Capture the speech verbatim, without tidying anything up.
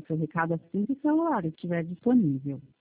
seu recado assim que o celular estiver disponível.